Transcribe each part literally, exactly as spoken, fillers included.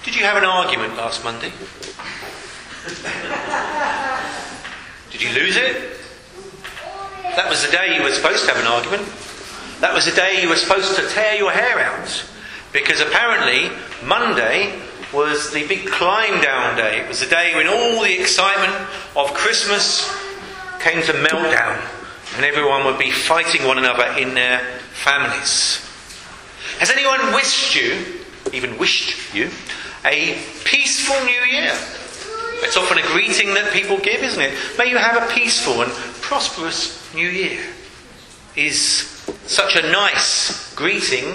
Did you have an argument last Monday? Did you lose it? That was the day you were supposed to have an argument. That was the day you were supposed to tear your hair out. Because apparently Monday was the big climb down day. It was the day when all the excitement of Christmas came to melt down. And everyone would be fighting one another in their families. Has anyone wished you, even wished you, a peaceful new year? It's often a greeting that people give, isn't it? May you have a peaceful and prosperous new year. Is such a nice greeting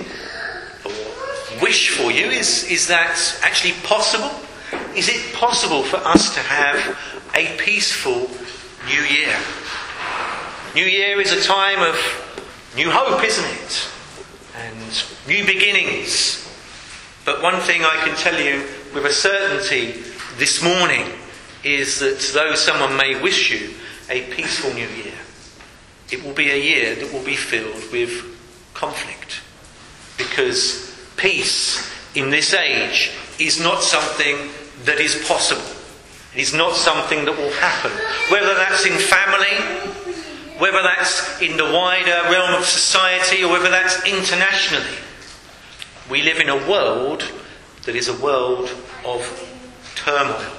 or wish for you. Is, is that actually possible? Is it possible for us to have a peaceful new year? New year is a time of new hope, isn't it? And new beginnings. But one thing I can tell you with a certainty this morning is that though someone may wish you a peaceful new year, it will be a year that will be filled with conflict. Because peace in this age is not something that is possible. It is not something that will happen. Whether that's in family, whether that's in the wider realm of society, or whether that's internationally. We live in a world that is a world of turmoil.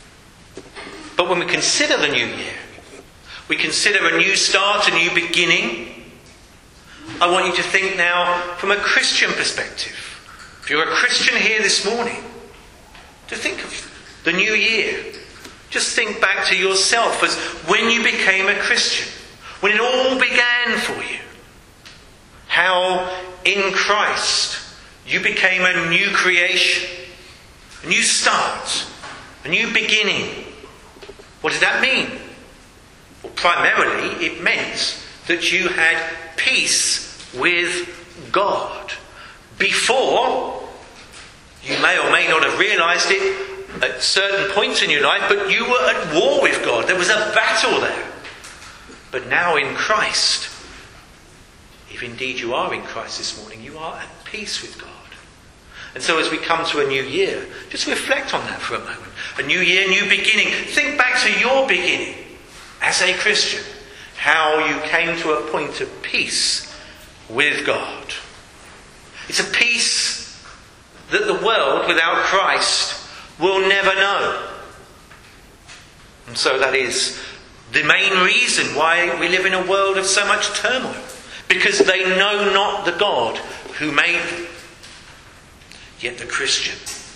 But when we consider the new year, we consider a new start, a new beginning, I want you to think now from a Christian perspective. If you're a Christian here this morning, to think of the new year. Just think back to yourself as when you became a Christian, when it all began for you. How in Christ you became a new creation, a new start, a new beginning. What did that mean? Well, primarily it meant that you had peace with God. Before, you may or may not have realised it at certain points in your life, but you were at war with God. There was a battle there. But now in Christ, if indeed you are in Christ this morning, you are at peace with God. And so as we come to a new year, just reflect on that for a moment. A new year, new beginning. Think back to your beginning as a Christian. How you came to a point of peace with God. It's a peace that the world without Christ will never know. And so that is the main reason why we live in a world of so much turmoil. Because they know not the God who made them. Yet the Christian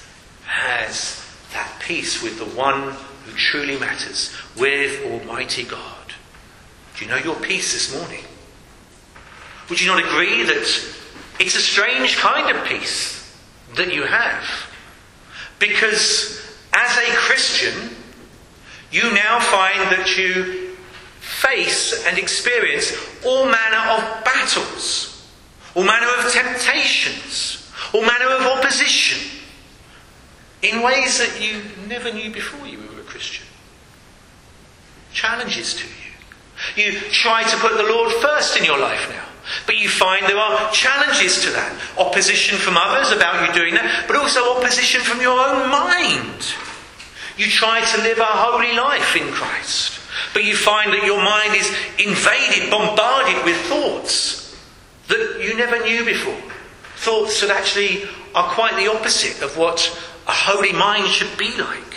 has that peace with the one who truly matters, with Almighty God. Do you know your peace this morning? Would you not agree that it's a strange kind of peace that you have? Because as a Christian, you now find that you face and experience all manner of battles, all manner of temptations, all manner of opposition, in ways that you never knew before you were a Christian. Challenges to you. You try to put the Lord first in your life now, but you find there are challenges to that. Opposition from others about you doing that, but also opposition from your own mind. You try to live a holy life in Christ, but you find that your mind is invaded, bombarded with thoughts that you never knew before. Thoughts that actually are quite the opposite of what a holy mind should be like.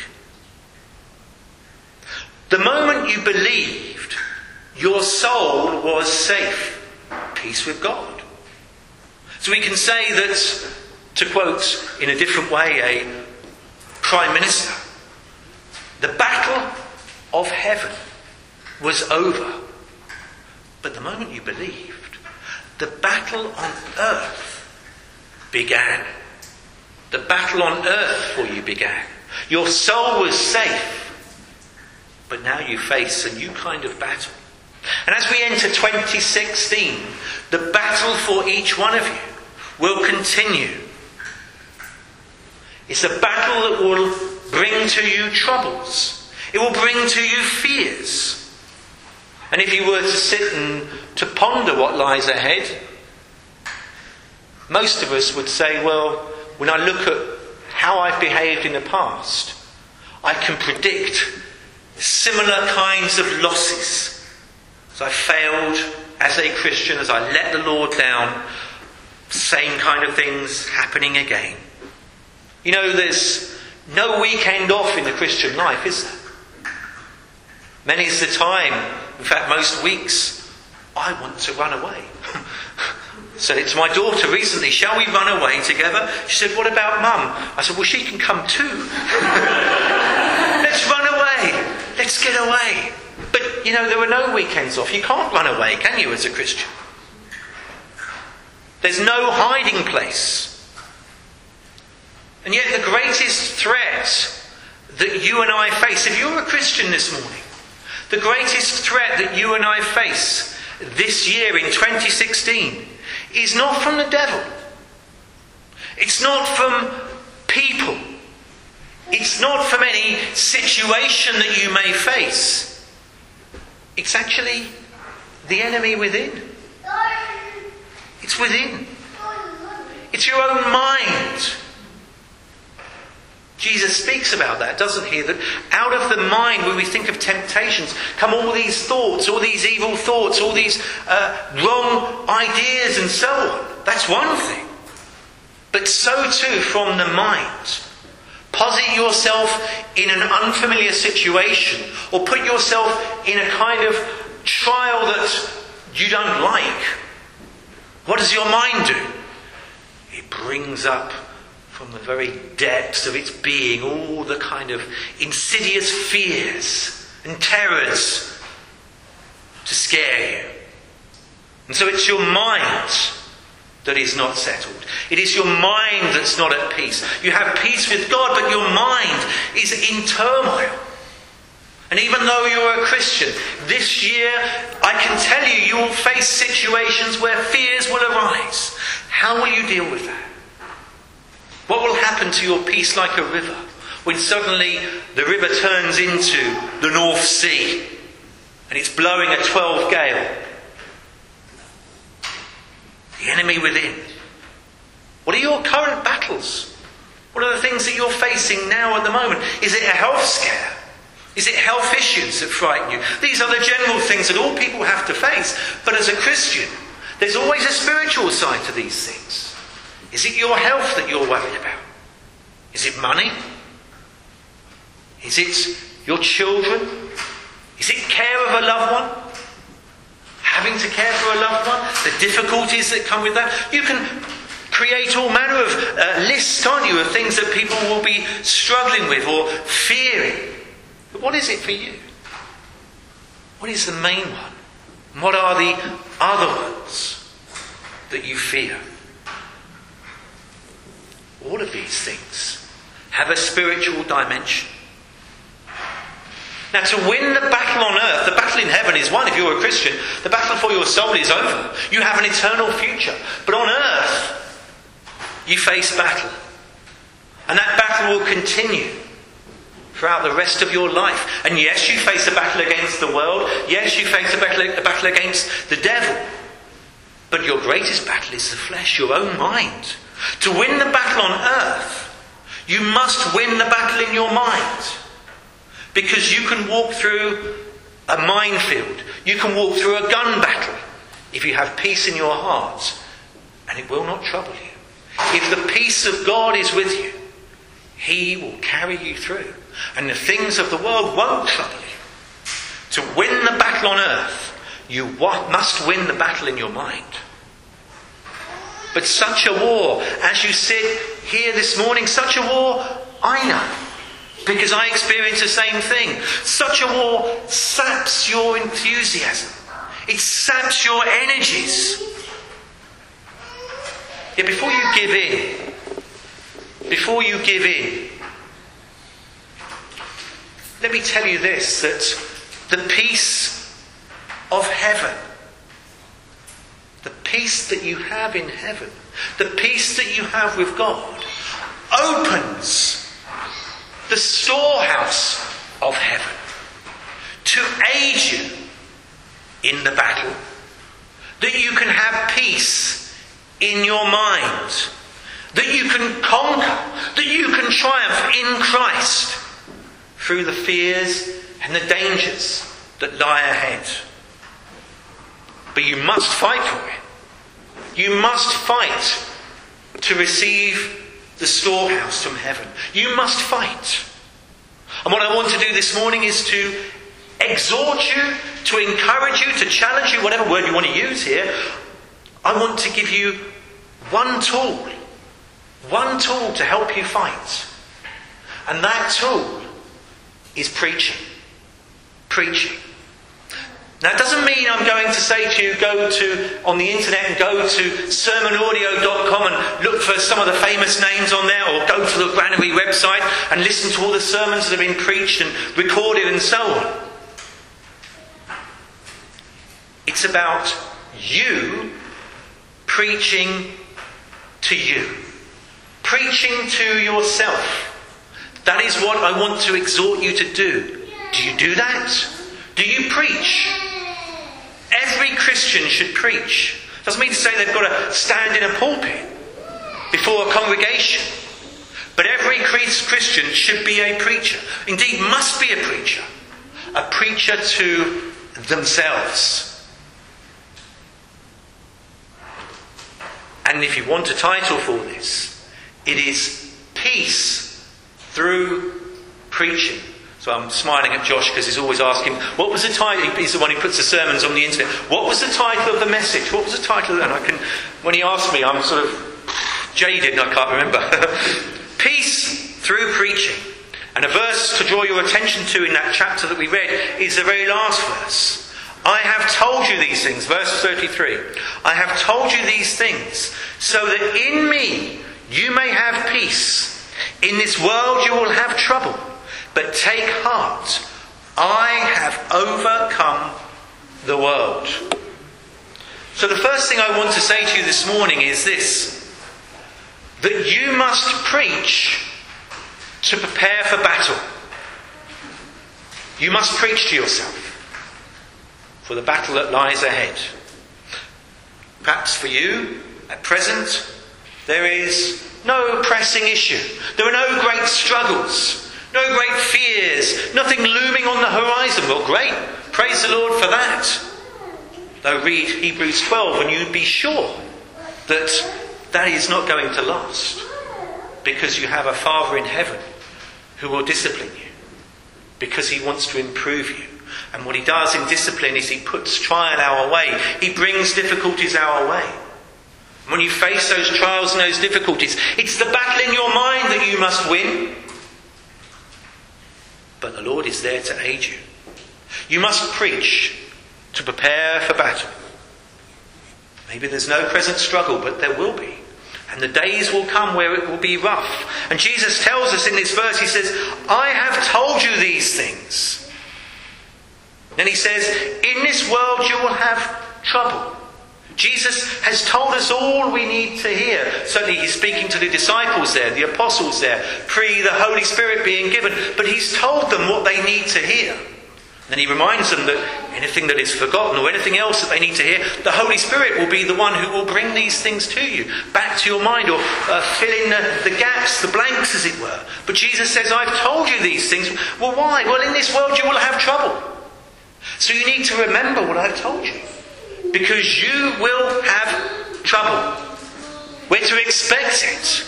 The moment you believed, your soul was safe. Peace with God. So we can say that, to quote in a different way a Prime Minister, the battle of heaven was over. But the moment you believed, the battle on earth began. The battle on earth for you began. Your soul was safe, but now you face a new kind of battle. And as we enter twenty sixteen, the battle for each one of you will continue. It's a battle that will bring to you troubles. It will bring to you fears. And if you were to sit and to ponder what lies ahead, most of us would say, well, when I look at how I've behaved in the past, I can predict similar kinds of losses. As I failed as a Christian, as I let the Lord down, same kind of things happening again. You know, there's no weekend off in the Christian life, is there? Many's the time, in fact most weeks, I want to run away. Said it to my daughter recently, shall we run away together? She said, what about Mum? I said, well, she can come too. Let's run away. Let's get away. But, you know, there are no weekends off. You can't run away, can you, as a Christian? There's no hiding place. And yet the greatest threat that you and I face, if you're a Christian this morning, the greatest threat that you and I face this year in twenty sixteen is not from the devil. It's not from people. It's not from any situation that you may face. It's actually the enemy within. It's within. It's your own mind. Jesus speaks about that, doesn't he? That out of the mind, when we think of temptations, come all these thoughts, all these evil thoughts, all these uh, wrong ideas and so on. That's one thing. But so too from the mind. Posit yourself in an unfamiliar situation, or put yourself in a kind of trial that you don't like. What does your mind do? It brings up from the very depths of its being all the kind of insidious fears and terrors to scare you. And so it's your mind that is not settled. It is your mind that's not at peace. You have peace with God, but your mind is in turmoil. And even though you're a Christian, this year I can tell you, you will face situations where fears will arise. How will you deal with that? What will happen to your peace like a river when suddenly the river turns into the North Sea and it's blowing a twelve gale? The enemy within. What are your current battles? What are the things that you're facing now at the moment? Is it a health scare? Is it health issues that frighten you? These are the general things that all people have to face. But as a Christian, there's always a spiritual side to these things. Is it your health that you're worried about? Is it money? Is it your children? Is it care of a loved one? Having to care for a loved one? The difficulties that come with that? You can create all manner of uh, lists, can't you, of things that people will be struggling with or fearing. But what is it for you? What is the main one? And what are the other ones that you fear? All of these things have a spiritual dimension. Now, to win the battle on earth, the battle in heaven is won if you're a Christian. The battle for your soul is over. You have an eternal future. But on earth, you face battle. And that battle will continue throughout the rest of your life. And yes, you face a battle against the world. Yes, you face a battle, a battle against the devil. But your greatest battle is the flesh, your own mind. To win the battle on earth, you must win the battle in your mind. Because you can walk through a minefield. You can walk through a gun battle if you have peace in your heart, and it will not trouble you. If the peace of God is with you, He will carry you through, and the things of the world won't trouble you. To win the battle on earth, you must win the battle in your mind. But such a war, as you sit here this morning, such a war, I know. Because I experience the same thing. Such a war saps your enthusiasm. It saps your energies. Yet before you give in, before you give in, let me tell you this, that the peace of heaven, the peace that you have in heaven, the peace that you have with God, opens the storehouse of heaven to aid you in the battle, that you can have peace in your mind, that you can conquer, that you can triumph in Christ through the fears and the dangers that lie ahead. But you must fight for it. You must fight to receive the storehouse from heaven. You must fight. And what I want to do this morning is to exhort you, to encourage you, to challenge you, whatever word you want to use here. I want to give you one tool. One tool to help you fight. And that tool is preaching. Preaching. Now it doesn't mean I'm going to say to you, go to on the internet and go to sermon audio dot com and look for some of the famous names on there, or go to the Granary website and listen to all the sermons that have been preached and recorded and so on. It's about you preaching to you. Preaching to yourself. That is what I want to exhort you to do. Do you do that? Do you preach? Every Christian should preach. Doesn't mean to say they've got to stand in a pulpit before a congregation. But every Christian should be a preacher. Indeed, must be a preacher. A preacher to themselves. And if you want a title for this, it is Peace Through Preaching. So I'm smiling at Josh because he's always asking, what was the title? He's the one who puts the sermons on the internet. What was the title of the message? What was the title of that? And I can, when he asked me, I'm sort of jaded and I can't remember. Peace through preaching. And a verse to draw your attention to in that chapter that we read is the very last verse. I have told you these things, verse thirty-three. I have told you these things so that in me you may have peace. In this world you will have trouble. But take heart, I have overcome the world. So the first thing I want to say to you this morning is this. That you must preach to prepare for battle. You must preach to yourself for the battle that lies ahead. Perhaps for you, at present, there is no pressing issue. There are no great struggles. No great fears, nothing looming on the horizon. Well, great. Praise the Lord for that. Though read Hebrews twelve and you'd be sure that that is not going to last. Because you have a Father in heaven who will discipline you. Because he wants to improve you. And what he does in discipline is he puts trial our way. He brings difficulties our way. When you face those trials and those difficulties, it's the battle in your mind that you must win. But the Lord is there to aid you. You must preach to prepare for battle. Maybe there's no present struggle, but there will be. And the days will come where it will be rough. And Jesus tells us in this verse, he says, I have told you these things. Then he says, in this world you will have trouble. Jesus has told us all we need to hear. Certainly he's speaking to the disciples there, the apostles there, pre the Holy Spirit being given. But he's told them what they need to hear. Then he reminds them that anything that is forgotten or anything else that they need to hear, the Holy Spirit will be the one who will bring these things to you, back to your mind, or uh, fill in the, the gaps, the blanks as it were. But Jesus says, I've told you these things. Well, why? Well, in this world you will have trouble. So you need to remember what I've told you. Because you will have trouble. We're to expect it.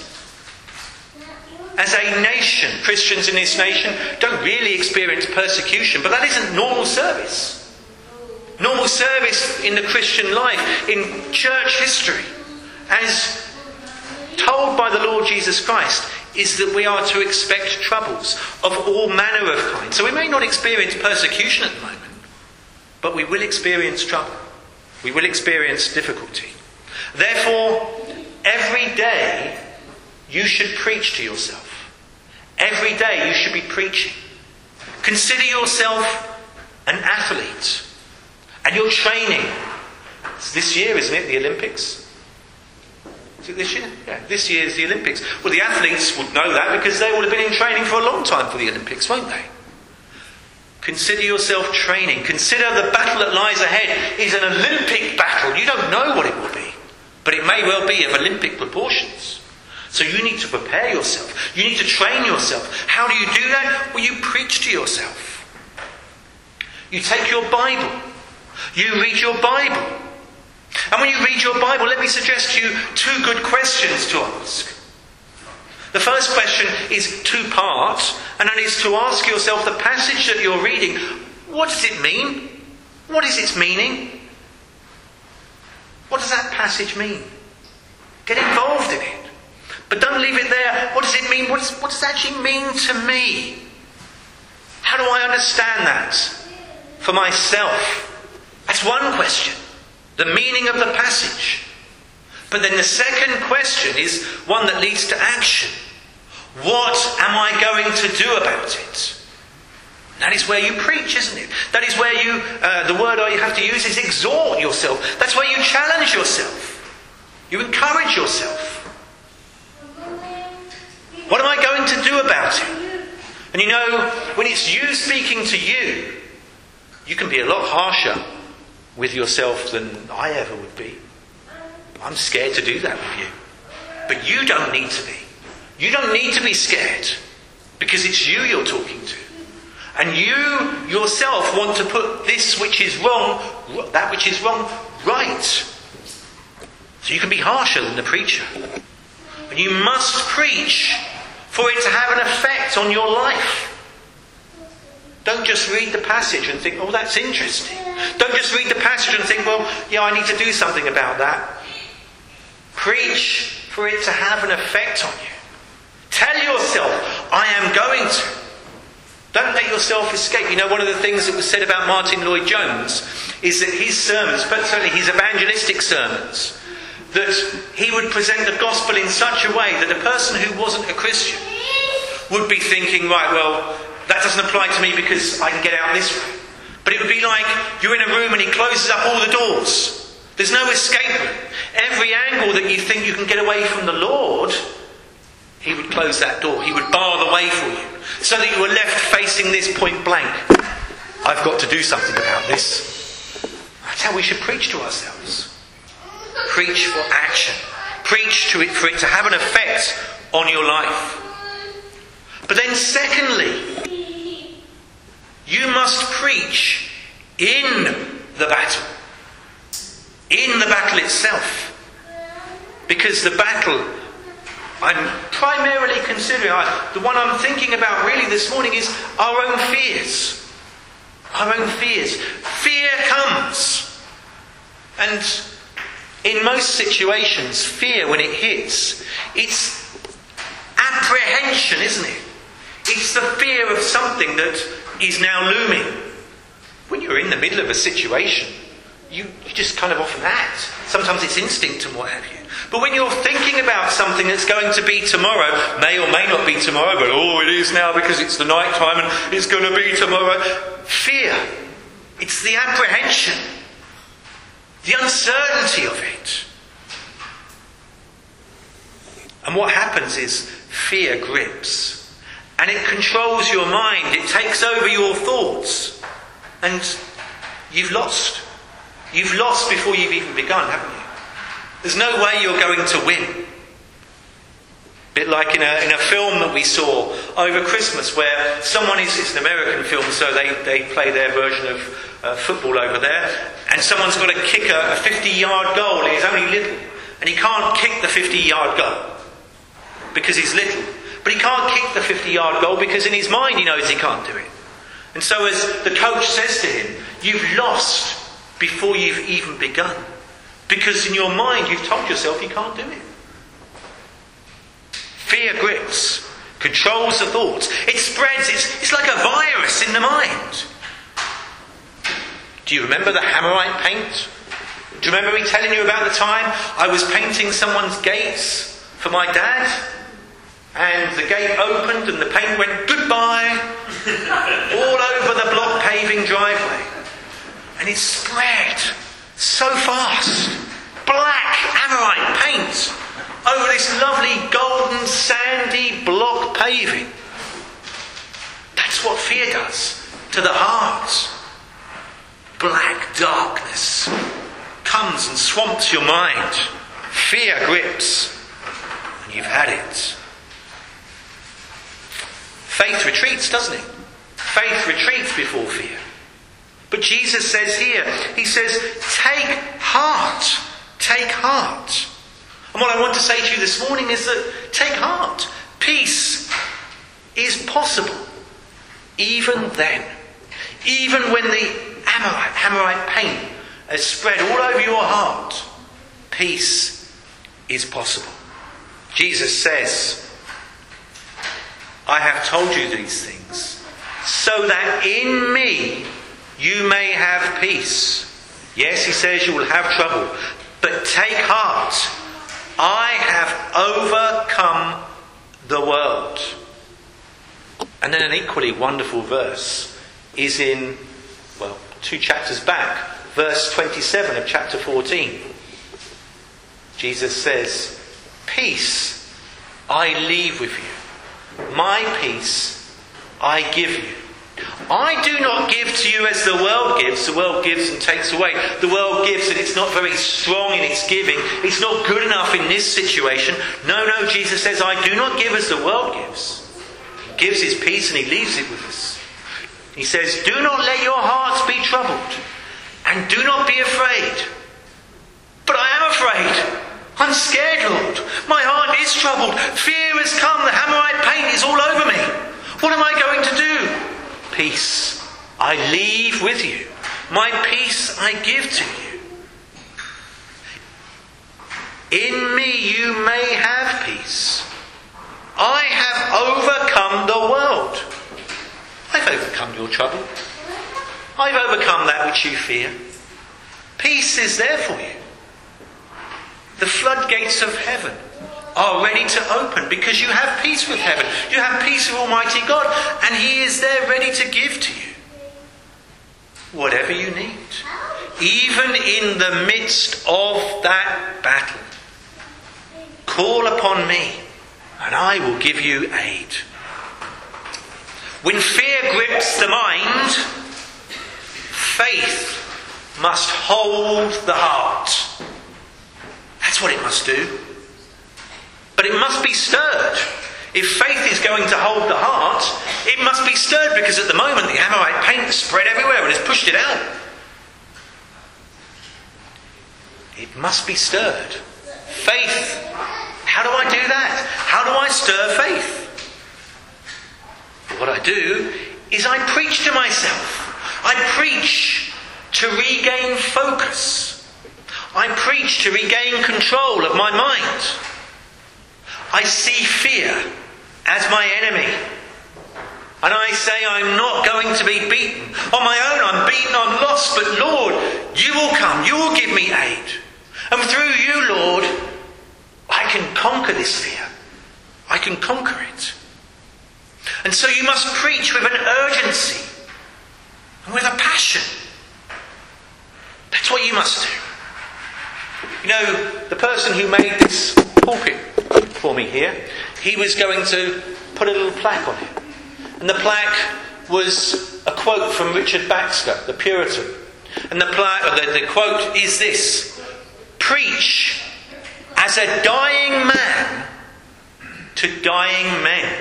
As a nation, Christians in this nation don't really experience persecution, but that isn't normal service. Normal service in the Christian life, in church history, as told by the Lord Jesus Christ, is that we are to expect troubles of all manner of kinds. So we may not experience persecution at the moment, but we will experience trouble. We will experience difficulty. Therefore, every day you should preach to yourself. Every day you should be preaching. Consider yourself an athlete. And you're training. It's this year, isn't it, the Olympics? Is it this year? Yeah, this year is the Olympics. Well, the athletes would know that because they would have been in training for a long time for the Olympics, won't they? Consider yourself training. Consider the battle that lies ahead is an Olympic battle. You don't know what it will be, but it may well be of Olympic proportions. So you need to prepare yourself. You need to train yourself. How do you do that? Well, you preach to yourself. You take your Bible. You read your Bible. And when you read your Bible, let me suggest to you two good questions to ask. The first question is two parts, and that is to ask yourself the passage that you're reading, what does it mean? What is its meaning? What does that passage mean? Get involved in it. But don't leave it there. What does it mean? What, is, what does it actually mean to me? How do I understand that for myself? That's one question. The meaning of the passage. But then the second question is one that leads to action. What am I going to do about it? That is where you preach, isn't it? That is where you, uh, the word you have to use is exhort yourself. That's where you challenge yourself. You encourage yourself. What am I going to do about it? And you know, when it's you speaking to you, you can be a lot harsher with yourself than I ever would be. I'm scared to do that with you. But you don't need to be. You don't need to be scared, because it's you you're talking to. And you yourself want to put this which is wrong, that which is wrong, right. So you can be harsher than the preacher. And you must preach for it to have an effect on your life. Don't just read the passage and think, oh, that's interesting. Don't just read the passage and think, well, yeah, I need to do something about that. Preach for it to have an effect on you. Tell yourself, I am going to. Don't let yourself escape. You know, one of the things that was said about Martin Lloyd-Jones is that his sermons, but certainly his evangelistic sermons, that he would present the gospel in such a way that a person who wasn't a Christian would be thinking, right, well, that doesn't apply to me because I can get out this way. But it would be like you're in a room and he closes up all the doors. There's no escape room. Every angle that you think you can get away from the Lord, he would close that door. He would bar the way for you. So that you were left facing this point blank. I've got to do something about this. That's how we should preach to ourselves. Preach for action. Preach to it for it to have an effect on your life. But then secondly, you must preach in the battle. In the battle itself. Because the battle I'm primarily considering, I, the one I'm thinking about really this morning is our own fears. Our own fears. Fear comes. And in most situations, fear, when it hits, it's apprehension, isn't it? It's the fear of something that is now looming. When you're in the middle of a situation, you, you just kind of often act. Sometimes it's instinct and what have you. But when you're thinking about something that's going to be tomorrow, may or may not be tomorrow, but oh, it is now because it's the night time and it's going to be tomorrow. Fear. It's the apprehension. The uncertainty of it. And what happens is fear grips. And it controls your mind. It takes over your thoughts. And you've lost. You've lost before you've even begun, haven't you? There's no way you're going to win. A bit like in a, in a film that we saw over Christmas where someone is, it's an American film, so they, they play their version of uh, football over there, and someone's got to kick a, a fifty-yard goal and he's only little, and he can't kick the fifty-yard goal because he's little. But he can't kick the fifty-yard goal because in his mind he knows he can't do it. And so as the coach says to him, you've lost before you've even begun. Because in your mind you've told yourself you can't do it. Fear grips, controls the thoughts. It spreads, it's, it's like a virus in the mind. Do you remember the Hammerite paint? Do you remember me telling you about the time I was painting someone's gates for my dad? And the gate opened and the paint went goodbye all over the block paving driveway. And it spread so fast. Black Amorite paint over this lovely golden sandy block paving. That's what fear does to the heart. Black darkness comes and swamps your mind. Fear grips. And you've had it. Faith retreats, doesn't it? Faith retreats before fear. But Jesus says here, he says, take heart. Take heart. And what I want to say to you this morning is that take heart. Peace is possible. Even then. Even when the Amorite, Amorite pain has spread all over your heart, peace is possible. Jesus says, I have told you these things so that in me you may have peace. Yes, he says you will have trouble, but take heart. I have overcome the world. And then an equally wonderful verse is in, well, two chapters back, verse twenty-seven of chapter fourteen. Jesus says, peace I leave with you. My peace I give you. I do not give to you as the world gives. The world gives and takes away. The world gives and it's not very strong in its giving. It's not good enough in this situation. No, no, Jesus says, I do not give as the world gives. He gives his peace and he leaves it with us. He says, do not let your hearts be troubled and do not be afraid. But I am afraid. I'm scared, Lord. My heart is troubled. Fear has come. The Amorite pain is all over me. What am I going to do? Peace I leave with you. My peace I give to you. In me you may have peace. I have overcome the world. I've overcome your trouble. I've overcome that which you fear. Peace is there for you. The floodgates of heaven are ready to open because you have peace with heaven. You have peace with Almighty God, and he is there ready to give to you whatever you need. Even in the midst of that battle, call upon me and I will give you aid. When fear grips the mind, faith must hold the heart. That's what it must do. But it must be stirred. If faith is going to hold the heart, it must be stirred because at the moment the Amorite pain has spread everywhere and has pushed it out. It must be stirred. Faith. How do I do that? How do I stir faith? What I do is I preach to myself. I preach to regain focus. I preach to regain control of my mind. I see fear as my enemy. And I say I'm not going to be beaten. On my own I'm beaten, I'm lost. But Lord, you will come. You will give me aid. And through you, Lord, I can conquer this fear. I can conquer it. And so you must preach with an urgency and with a passion. That's what you must do. You know, the person who made this pulpit for me here, he was going to put a little plaque on it. And the plaque was a quote from Richard Baxter, the Puritan. And the, plaque, the, the quote is this: preach as a dying man to dying men.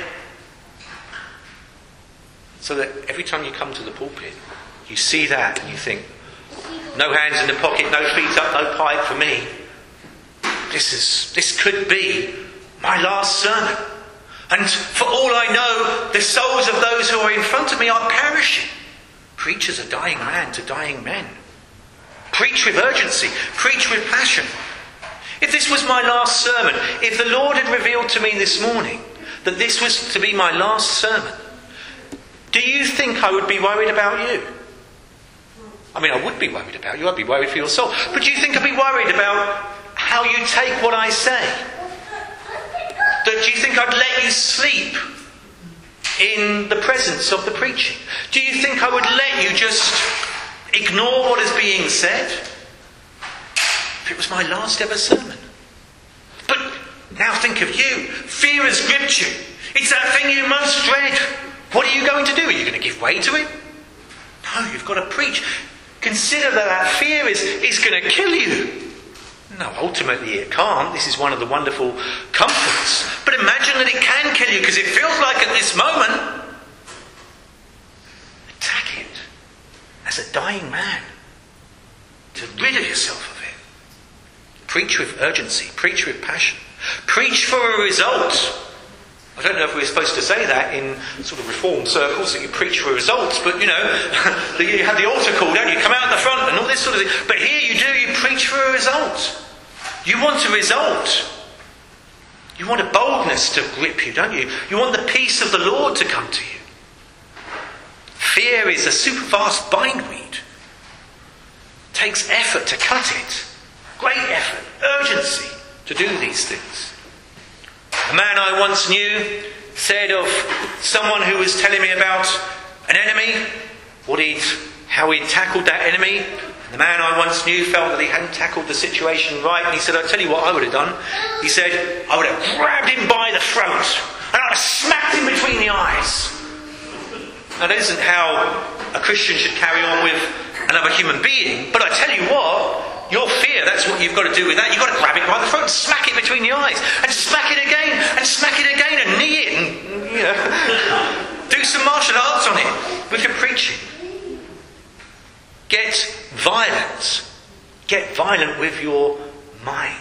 So that every time you come to the pulpit, you see that and you think, no hands in the pocket, no feet up, no pipe for me. This is, this could be my last sermon. And for all I know, the souls of those who are in front of me are perishing. Preach as a dying man to dying men. Preach with urgency. Preach with passion. If this was my last sermon, if the Lord had revealed to me this morning that this was to be my last sermon, do you think I would be worried about you? I mean, I would be worried about you. I'd be worried for your soul. But do you think I'd be worried about how you take what I say? That do you think I'd let you sleep in the presence of the preaching? Do you think I would let you just ignore what is being said? If it was my last ever sermon. But now think of you. Fear has gripped you. It's that thing you most dread. What are you going to do? Are you going to give way to it? No, you've got to preach. Consider that that fear is, is going to kill you. No, ultimately it can't. This is one of the wonderful comforts. But imagine that it can kill you, because it feels like at this moment, attack it as a dying man, to rid of yourself of it. Preach with urgency, preach with passion, preach for a result. I don't know if we're supposed to say that in sort of reformed circles, that you preach for results, but you know, you have the altar call, don't you? Come out in the front and all this sort of thing. But here you do, you preach for a result. You want a result. You want a boldness to grip you, don't you? You want the peace of the Lord to come to you. Fear is a super fast bindweed. It takes effort to cut it. Great effort, urgency to do these things. A man I once knew said of someone who was telling me about an enemy, what he'd, how he'd tackled that enemy. And the man I once knew felt that he hadn't tackled the situation right, and he said, I'll tell you what I would have done. He said, I would have grabbed him by the throat and I would have smacked him between the eyes. Now, that isn't how a Christian should carry on with another human being, but I tell you what, your fear, that's what you've got to do with that. You've got to grab it by the throat and smack it between the eyes, and smack it again, and smack it again, and knee it, and, you know, do some martial arts on it with your preaching. Get violent. Get violent with your mind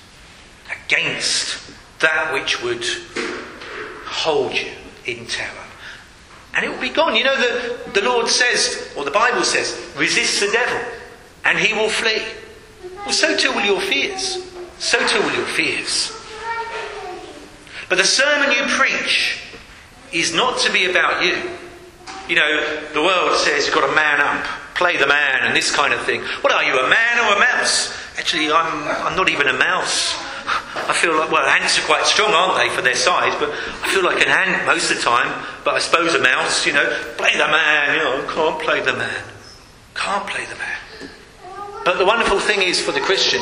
against that which would hold you in terror. And it will be gone. You know, the, the Lord says, or the Bible says, resist the devil and he will flee. Well, so too will your fears. So too will your fears. But the sermon you preach is not to be about you. You know, the world says you've got to man up, play the man and this kind of thing. What are you, a man or a mouse? Actually, I'm, I'm not even a mouse. I feel like, well, ants are quite strong, aren't they, for their size, but I feel like an ant most of the time, but I suppose a mouse, you know, play the man, you know, can't play the man. Can't play the man. But the wonderful thing is for the Christian,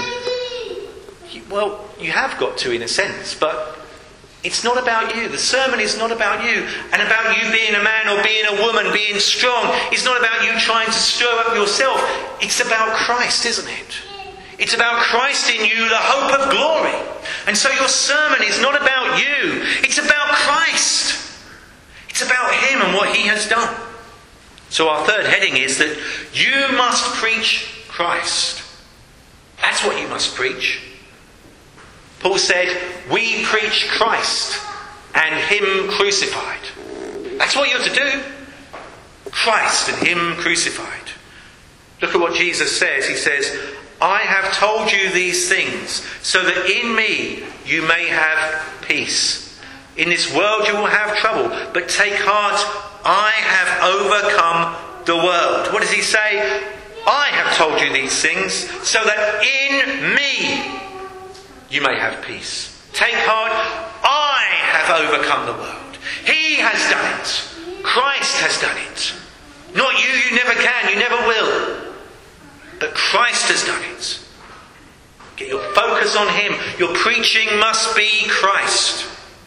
well, you have got to in a sense, but it's not about you. The sermon is not about you, and about you being a man or being a woman, being strong. It's not about you trying to stir up yourself. It's about Christ, isn't it? It's about Christ in you, the hope of glory. And so your sermon is not about you. It's about Christ. It's about Him and what He has done. So our third heading is that you must preach Christ. That's what you must preach. Paul said, we preach Christ and Him crucified. That's what you're to do. Christ and Him crucified. Look at what Jesus says. He says, I have told you these things so that in me you may have peace. In this world you will have trouble, but take heart, I have overcome the world. What does he say? I have told you these things so that in me you may have peace. Take heart, I have overcome the world. He has done it. Christ has done it. Not you, you never can, you never will. But Christ has done it. Get your focus on Him. Your preaching must be Christ.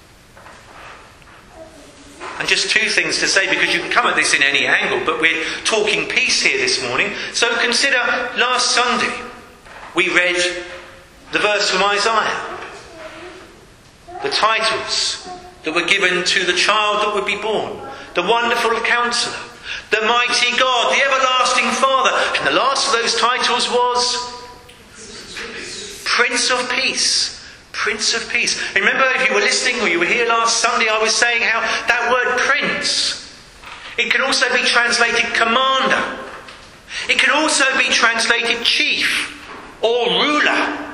And just two things to say, because you can come at this in any angle, but we're talking peace here this morning. So consider last Sunday we read the verse from Isaiah. The titles that were given to the child that would be born. The Wonderful Counselor. The Mighty God, the Everlasting Father. And the last of those titles was Prince of Peace. Prince of Peace. And remember, if you were listening or you were here last Sunday, I was saying how that word prince, it can also be translated commander. It can also be translated chief or ruler.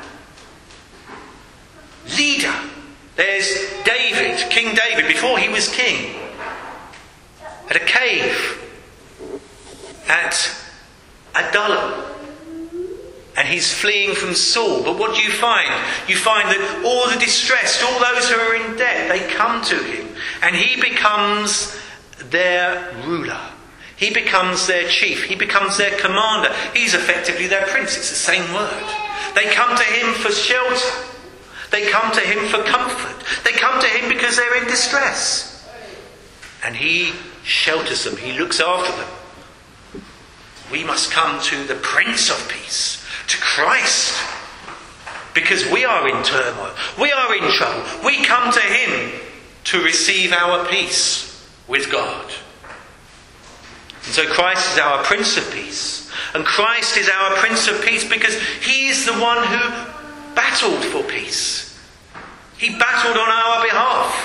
Leader. There's David, King David, before he was king, at a cave at Adullam, and he's fleeing from Saul. But what do you find? You find that all the distressed, all those who are in debt, they come to him, and he becomes their ruler. He becomes their chief. He becomes their commander. He's effectively their prince. It's the same word. They come to him for shelter. They come to him for comfort. They come to him because they're in distress. And he shelters them. He looks after them. We must come to the Prince of Peace, to Christ. because we are in turmoil. We are in trouble. We come to him to receive our peace with God. And so Christ is our Prince of Peace. And Christ is our Prince of Peace because he is the one who battled for peace. He battled on our behalf.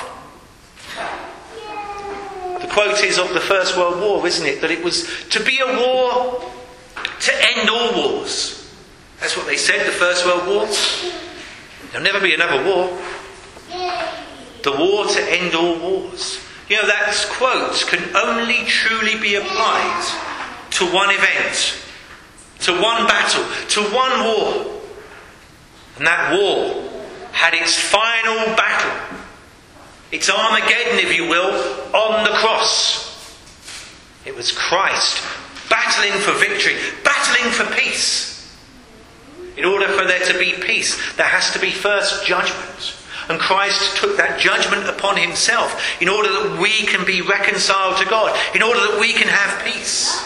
The quote is of the First World War, isn't it? That it was to be a war to end all wars. That's what they said, the First World War. There'll never be another war. The war to end all wars. You know, that quote can only truly be applied to one event, to one battle, to one war. And that war had its final battle, its Armageddon, if you will, on the cross. It was Christ battling for victory, battling for peace. In order for there to be peace, there has to be first judgment. And Christ took that judgment upon himself in order that we can be reconciled to God, in order that we can have peace.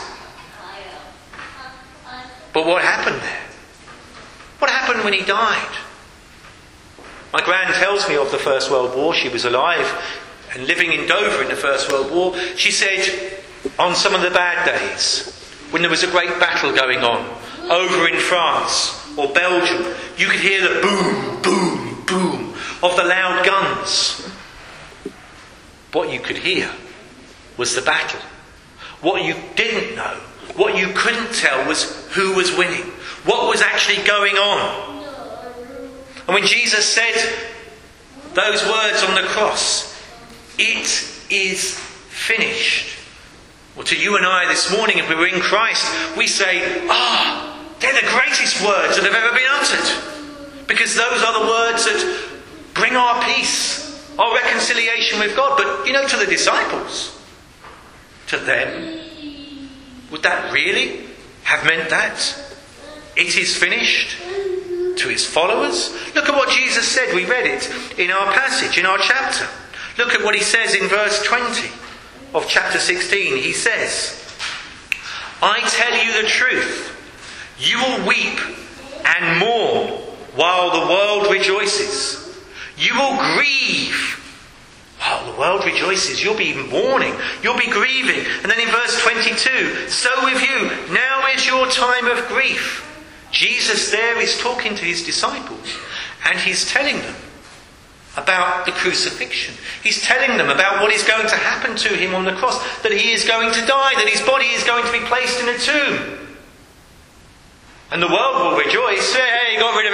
But what happened there? What happened when he died? My gran tells me of the First World War. She was alive and living in Dover in the First World War. She said on some of the bad days, when there was a great battle going on over in France or Belgium, you could hear the boom, boom, boom of the loud guns. What you could hear was the battle. What you didn't know, what you couldn't tell, was who was winning, what was actually going on. And when Jesus said those words on the cross, "It is finished," well, to you and I this morning, if we were in Christ, we say, ah, oh, they're the greatest words that have ever been uttered. Because those are the words that bring our peace, our reconciliation with God. But, you know, to the disciples, to them, would that really have meant that? It is finished. To his followers? Look at what Jesus said. We read it in our passage, in our chapter. Look at what he says in verse twenty of chapter sixteen. He says, "I tell you the truth, you will weep and mourn while the world rejoices. You will grieve while the world rejoices." You'll be mourning, you'll be grieving. And then in verse twenty-two, "So with you, now is your time of grief." Jesus there is talking to his disciples and he's telling them about the crucifixion. He's telling them about what is going to happen to him on the cross, that he is going to die, that his body is going to be placed in a tomb. And the world will rejoice, hey, got rid of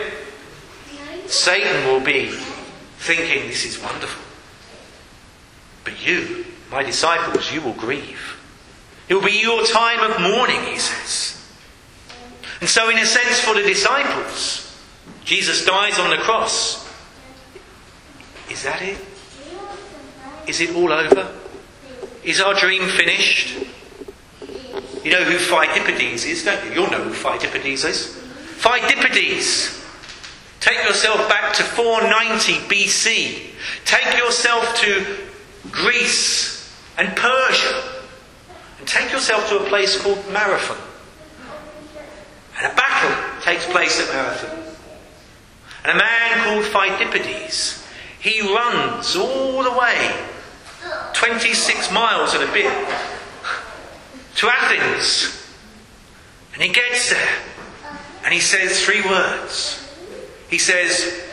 him. Satan will be thinking, this is wonderful. But you, my disciples, you will grieve. It will be your time of mourning, he says. And so in a sense for the disciples, Jesus dies on the cross. Is that it? Is it all over? Is our dream finished? You know who Pheidippides is, don't you? You'll know who Pheidippides is. Pheidippides. Take yourself back to four ninety B C. Take yourself to Greece and Persia. And take yourself to a place called Marathon. And a battle takes place at Marathon. And a man called Pheidippides, he runs all the way, twenty-six miles and a bit, to Athens. And he gets there, and he says three words. He says,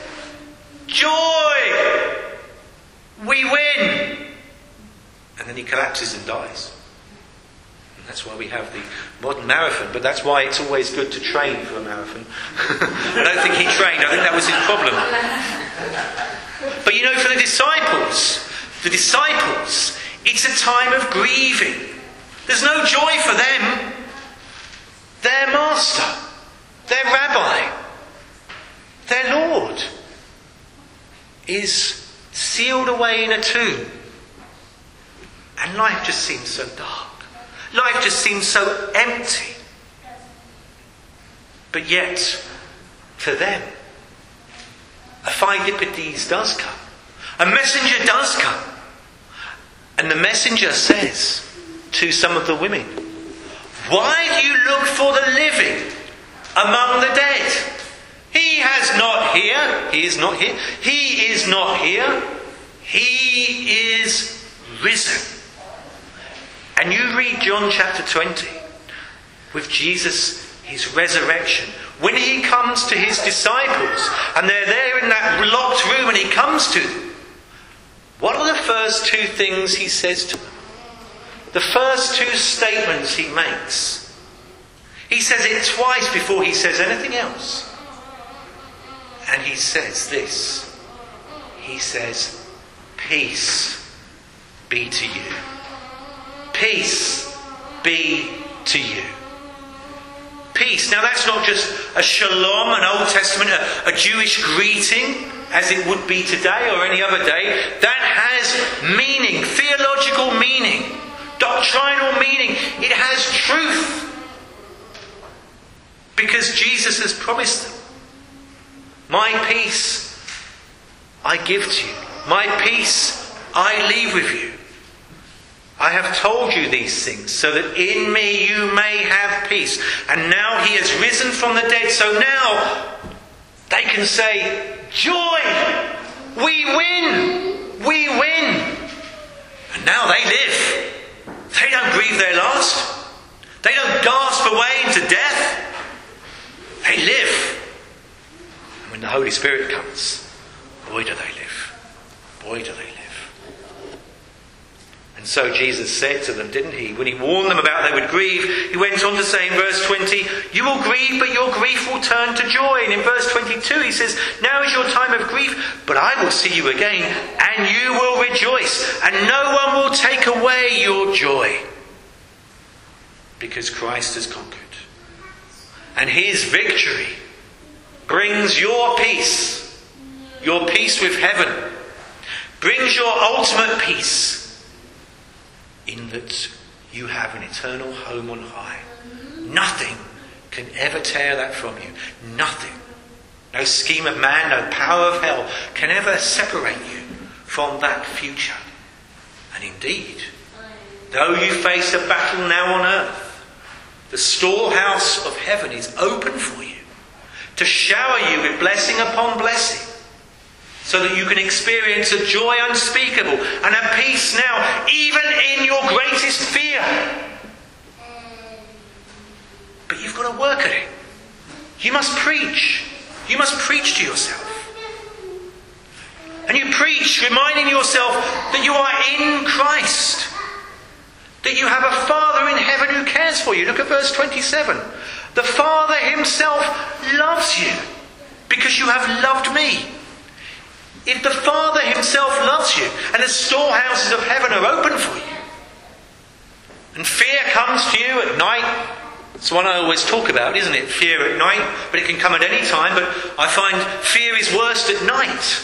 "Joy! We win!" And then he collapses and dies. That's why we have the modern marathon, but that's why it's always good to train for a marathon. I don't think he trained, I think that was his problem. But you know, for the disciples, the disciples, it's a time of grieving. There's no joy for them. Their master, their rabbi, their Lord is sealed away in a tomb. And life just seems so dark. Life just seems so empty. But yet, for them, a Pheidippides does come. A messenger does come. And the messenger says to some of the women, "Why do you look for the living among the dead? He has not here. He is not here. He is not here. He is risen. And you read John chapter twenty with Jesus, his resurrection. When he comes to his disciples and they're there in that locked room and he comes to them, what are the first two things he says to them? The first two statements he makes. He says it twice before he says anything else. And he says this. He says, peace be to you. Peace be to you. Peace. Now that's not just a shalom, an Old Testament, a, a Jewish greeting, as it would be today or any other day. That has meaning, theological meaning, doctrinal meaning. It has truth. Because Jesus has promised them. My peace I give to you. My peace I leave with you. I have told you these things so that in me you may have peace. And now he has risen from the dead. So now they can say, joy! We win! We win! And now they live. They don't grieve their lost. They don't gasp away into death. They live. And when the Holy Spirit comes, boy do they live. Boy do they live. And so Jesus said to them, didn't he? When he warned them about they would grieve, he went on to say in verse twenty, you will grieve, but your grief will turn to joy. And in verse twenty-two he says, now is your time of grief, but I will see you again, and you will rejoice, and no one will take away your joy. Because Christ has conquered. And his victory brings your peace, your peace with heaven, brings your ultimate peace, in that you have an eternal home on high. Nothing can ever tear that from you. Nothing. No scheme of man, no power of hell can ever separate you from that future. And indeed, though you face a battle now on earth, the storehouse of heaven is open for you to shower you with blessing upon blessing, so that you can experience a joy unspeakable and a peace now, even in your greatest fear. But you've got to work at it. You must preach. You must preach to yourself. And you preach reminding yourself that you are in Christ. That you have a Father in heaven who cares for you. Look at verse twenty-seven. The Father himself loves you because you have loved me. If the Father himself loves you and the storehouses of heaven are open for you, and fear comes to you at night, it's one I always talk about, isn't it? Fear at night, but it can come at any time, but I find fear is worst at night.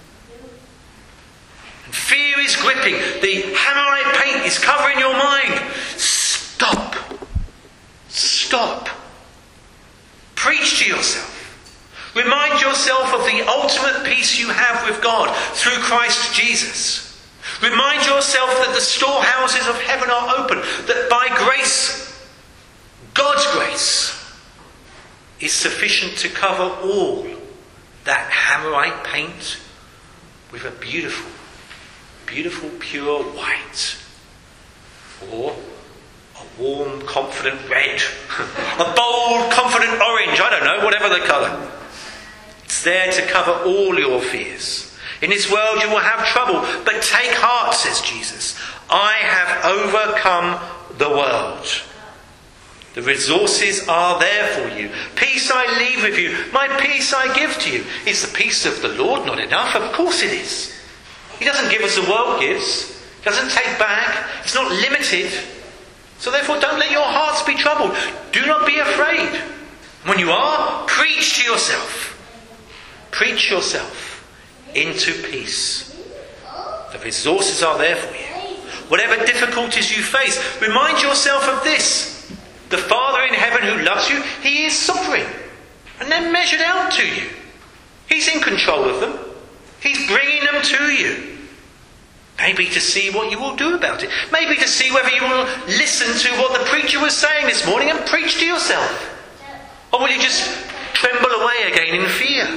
And fear is gripping. The Hammerite paint is covering your mind. Stop. Stop. Preach to yourself. Remind yourself of the ultimate peace you have with God through Christ Jesus. Remind yourself that the storehouses of heaven are open, that by grace, God's grace, is sufficient to cover all that Hammerite paint with a beautiful, beautiful pure white, or a warm, confident red, a bold, confident orange, I don't know, whatever the colour. It's there to cover all your fears. In this world you will have trouble, but take heart, says Jesus. I have overcome the world. The resources are there for you. Peace I leave with you. My peace I give to you. Is the peace of the Lord not enough? Of course it is. He doesn't give us the world gives. He doesn't take back. It's not limited. So therefore don't let your hearts be troubled. Do not be afraid. When you are, preach to yourself. Preach yourself into peace. The resources are there for you. Whatever difficulties you face, remind yourself of this. The Father in heaven who loves you, he is sovereign. And they're measured out to you. He's in control of them. He's bringing them to you. Maybe to see what you will do about it. Maybe to see whether you will listen to what the preacher was saying this morning and preach to yourself. Or will you just tremble away again in fear.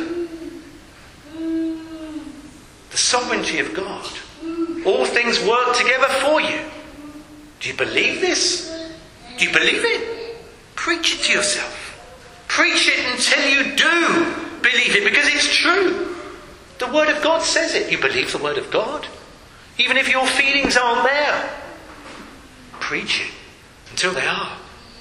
The sovereignty of God. All things work together for you. Do you believe this? Do you believe it? Preach it to yourself. Preach it until you do believe it, because it's true. The Word of God says it. You believe the Word of God. Even if your feelings aren't there, preach it until they are.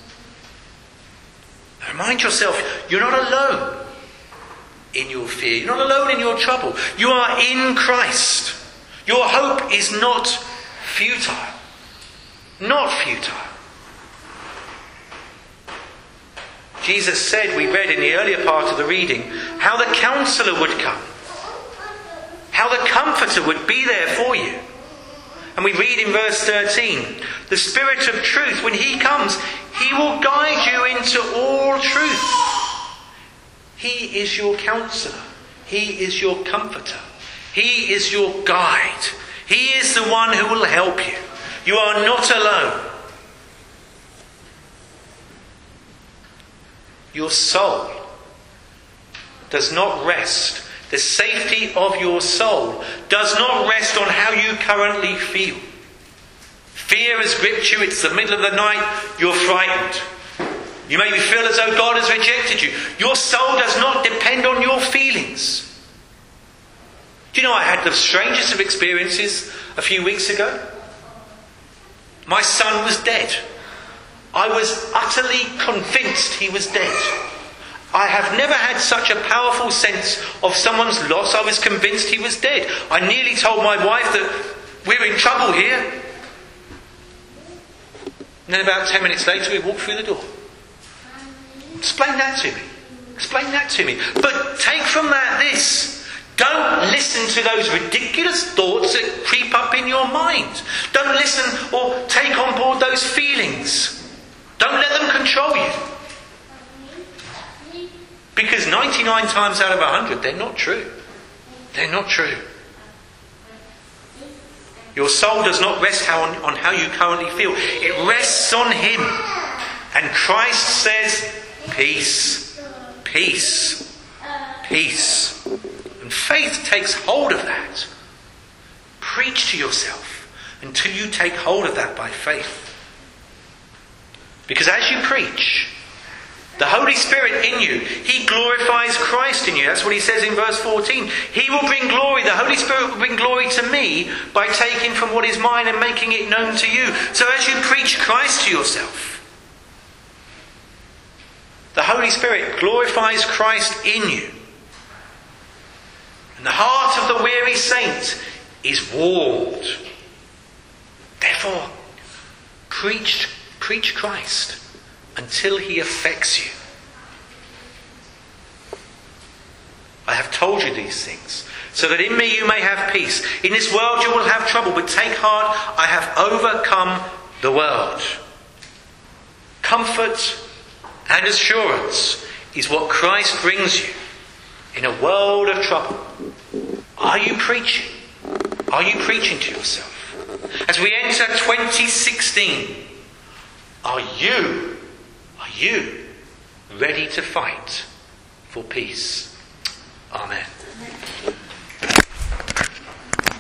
Now remind yourself, you're not alone in your fear. You're not alone in your trouble. You are in Christ. Your hope is not futile. Not futile. Jesus said, we read in the earlier part of the reading, how the Counselor would come. How the Comforter would be there for you. And we read in verse thirteen, the Spirit of truth, when He comes, He will guide you into all truth. He is your Counselor. He is your Comforter. He is your guide. He is the one who will help you. You are not alone. Your soul does not rest. The safety of your soul does not rest on how you currently feel. Fear has gripped you. It's the middle of the night. You're frightened. You maybe feel as though God has rejected you. Your soul does not depend on your feelings. Do you know, I had the strangest of experiences a few weeks ago? My son was dead. I was utterly convinced he was dead. I have never had such a powerful sense of someone's loss. I was convinced he was dead. I nearly told my wife that we're in trouble here. And then about ten minutes later we walked through the door. Explain that to me. Explain that to me. But take from that this. Don't listen to those ridiculous thoughts that creep up in your mind. Don't listen or take on board those feelings. Don't let them control you. Because ninety-nine times out of one hundred, they're not true. They're not true. Your soul does not rest how on, on how you currently feel. It rests on Him. And Christ says, peace, peace, peace. And faith takes hold of that. Preach to yourself until you take hold of that by faith. Because as you preach, the Holy Spirit in you, He glorifies Christ in you. That's what He says in verse fourteen. He will bring glory, the Holy Spirit will bring glory to me by taking from what is mine and making it known to you. So as you preach Christ to yourself, the Holy Spirit glorifies Christ in you. And the heart of the weary saint is warmed. Therefore, preach, preach Christ until He affects you. I have told you these things, so that in me you may have peace. In this world you will have trouble, but take heart, I have overcome the world. Comfort and assurance is what Christ brings you in a world of trouble. Are you preaching? Are you preaching to yourself? As we enter twenty sixteen, are you, are you ready to fight for peace? Amen.